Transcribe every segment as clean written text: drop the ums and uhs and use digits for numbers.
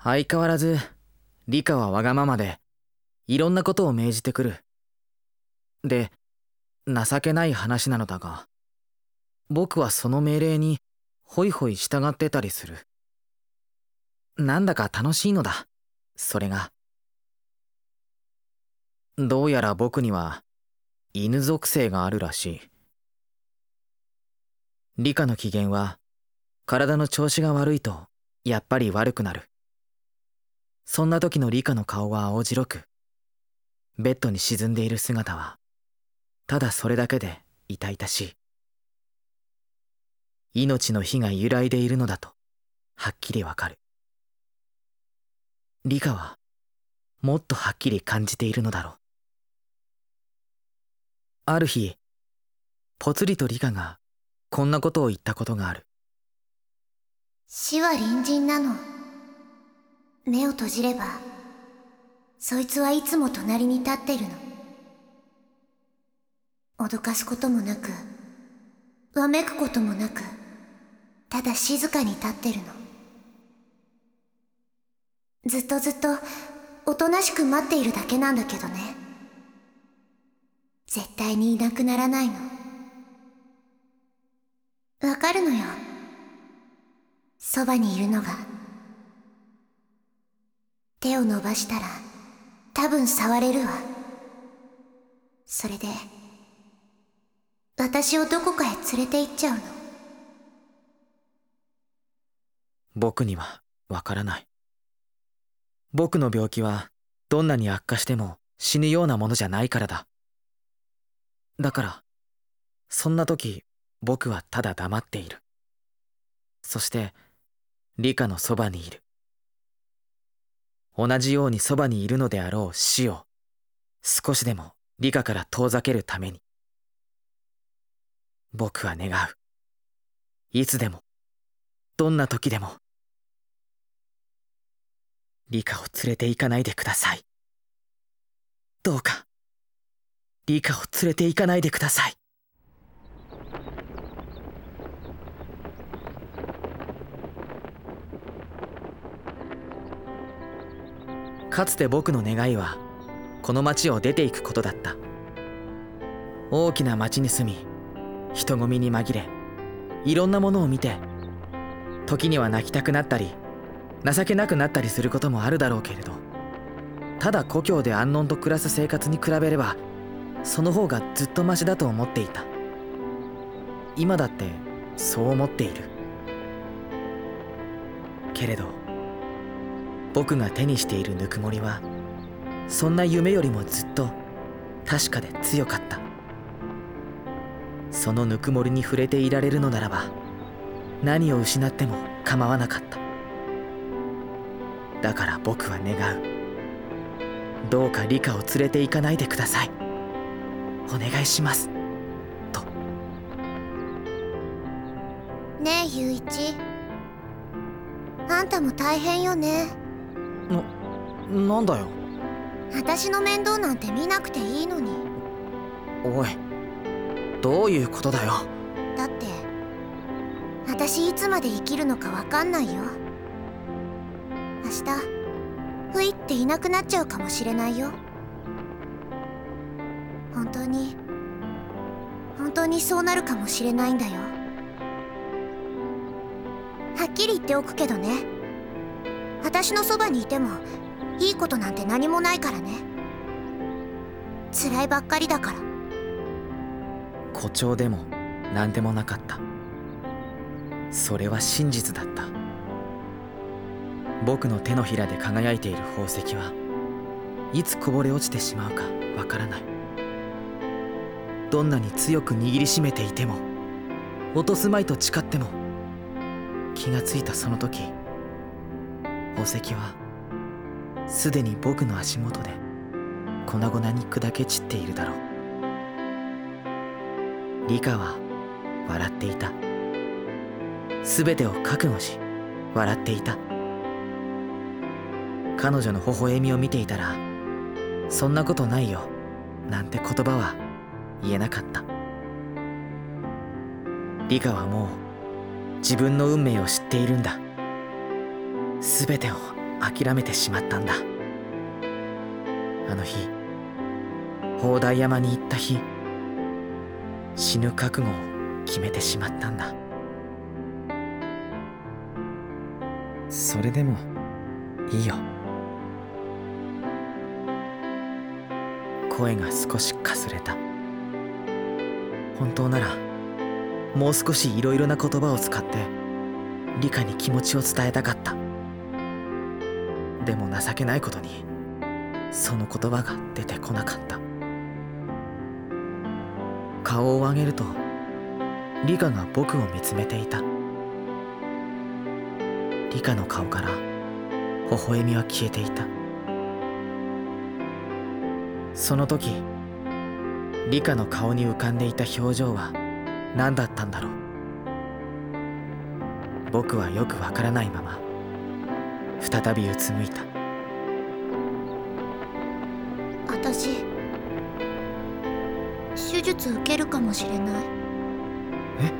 相変わらずリカはわがままでいろんなことを命じてくる。で、情けない話なのだが、僕はその命令にホイホイ従ってたりする。なんだか楽しいのだ、それが。どうやら僕には犬属性があるらしい。リカの機嫌は体の調子が悪いとやっぱり悪くなる。そんな時のリカの顔は青白く、ベッドに沈んでいる姿はただそれだけで痛々しい。命の火が揺らいでいるのだとはっきりわかる。リカはもっとはっきり感じているのだろう。ある日、ぽつりとリカがこんなことを言ったことがある。 死は隣人なの。目を閉じればそいつはいつも隣に立ってるの。脅かすこともなくわめくこともなく、ただ静かに立ってるの。ずっとずっとおとなしく待っているだけなんだけどね。絶対にいなくならないの。わかるのよ、そばにいるのが。手を伸ばしたら多分触れるわ。それで私をどこかへ連れて行っちゃうの。 僕にはわからない。僕の病気はどんなに悪化しても死ぬようなものじゃないからだ。だからそんな時僕はただ黙っている。そしてリカのそばにいる。同じようにそばにいるのであろう死を少しでもリカから遠ざけるために。僕は願う。いつでもどんな時でもリカを連れて行かないでください。どうかリカを連れて行かないでください。かつて僕の願いはこの町を出ていくことだった。大きな町に住み、人混みに紛れ、いろんなものを見て、時には泣きたくなったり情けなくなったりすることもあるだろうけれど、ただ故郷で安穏と暮らす生活に比べればその方がずっとマシだと思っていた。今だってそう思っている。けれど僕が手にしているぬくもりはそんな夢よりもずっと確かで強かった。そのぬくもりに触れていられるのならば何を失っても構わなかった。だから僕は願う。どうかリカを連れて行かないでください。お願いします。と。 ねえ雄一、あんたも大変よね。 なんだよ。 私の面倒なんて見なくていいのに。 おい、どういうことだよ。 だって私いつまで生きるのかわかんないよ。明日ふいっていなくなっちゃうかもしれないよ。本当にそうなるかもしれないんだよ。はっきり言っておくけどね、私のそばにいてもいいことなんて何もないからね。辛いばっかりだから。 誇張でも何でもなかった。それは真実だった。僕の手のひらで輝いている宝石はいつこぼれ落ちてしまうかわからない。どんなに強く握りしめていても落とすまいと誓っても、気がついたその時宝石はすでに僕の足元で粉々に砕け散っているだろう。リカは笑っていた。すべてを覚悟し笑っていた。彼女の微笑みを見ていたら、そんなことないよなんて言葉は言えなかった。リカはもう自分の運命を知っているんだ。すべてを諦めてしまったんだ。あの日砲台山に行った日、死ぬ覚悟を決めてしまったんだ。それでもいいよ。声が少しかすれた。本当ならもう少しいろいろな言葉を使ってリカに気持ちを伝えたかった。でも情けないことにその言葉が出てこなかった。顔を上げるとリカが僕を見つめていた。リカの顔から微笑みは消えていた。その時リカの顔に浮かんでいた表情は何だったんだろう。僕はよくわからないまま再びうつむいた。 私手術受けるかもしれない。 え？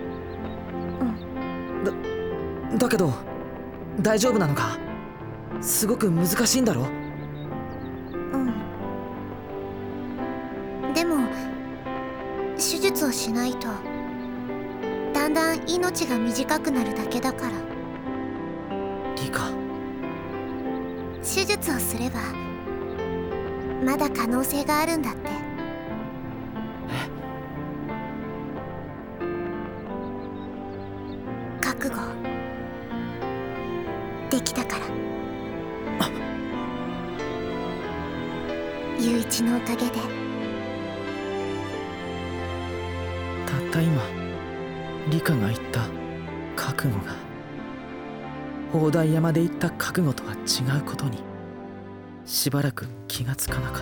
だけど大丈夫なのか？すごく難しいんだろ？ でも手術をしないとだんだん命が短くなるだけだから。 リカ、 手術をすればまだ可能性があるんだって。覚悟できたから。友一のおかげで。 たった今リカが言った覚悟が砲台山で言った覚悟とは違うことにしばらく気がつかなかった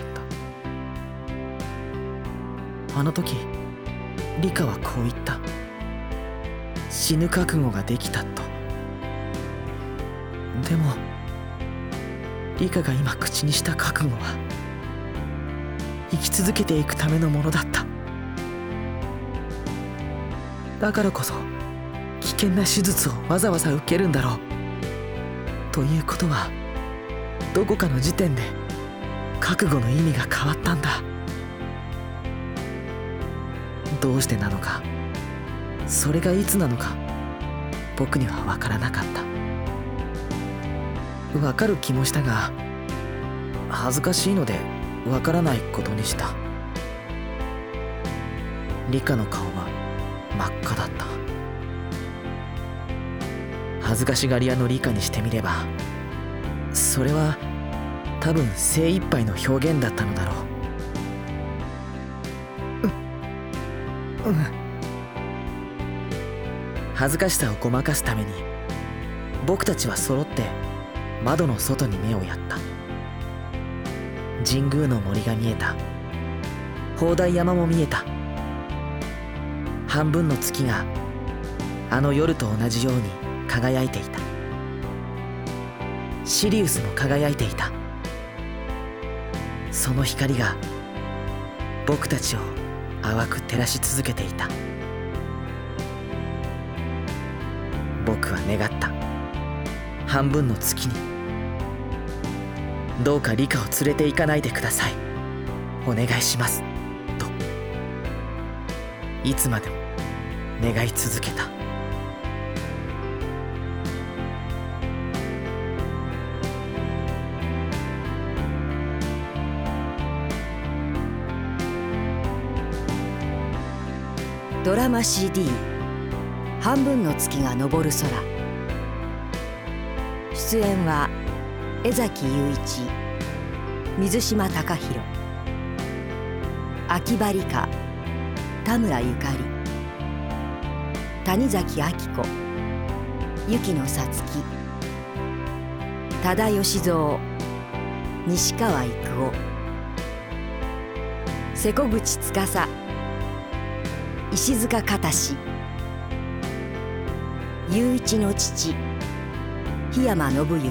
。あの時リカはこう言った。死ぬ覚悟ができたと。でもリカが今口にした覚悟は生き続けていくためのものだった。だからこそ危険な手術をわざわざ受けるんだろう。ということはどこかの時点で覚悟の意味が変わったんだ。どうしてなのか、それがいつなのか僕には分からなかった。分かる気もしたが恥ずかしいので分からないことにした。リカの顔は真っ赤だった。恥ずかしがり屋のリカにしてみればそれは多分精一杯の表現だったのだろう。恥ずかしさをごまかすために僕たちは揃って窓の外に目をやった。神宮の森が見えた。砲台山も見えた。半分の月があの夜と同じように輝いていた。シリウスも輝いていた。その光が僕たちを淡く照らし続けていた。僕は願った。半分の月にどうかリカを連れて行かないでください、お願いしますといつまでも願い続けた。 ドラマ CD 半分の月が昇る空。出演は江崎雄一、水島貴弘、秋葉梨花、田村ゆかり、谷崎亜紀子、雪野さつき、多田義蔵、西川郁夫、瀬古口司、石塚片志、雄一の父檜山信之、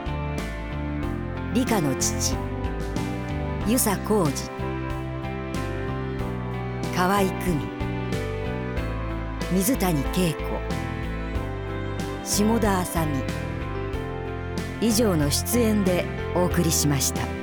理香の父遊佐浩二、河合久美、水谷恵子、下田麻美、 以上の出演でお送りしました。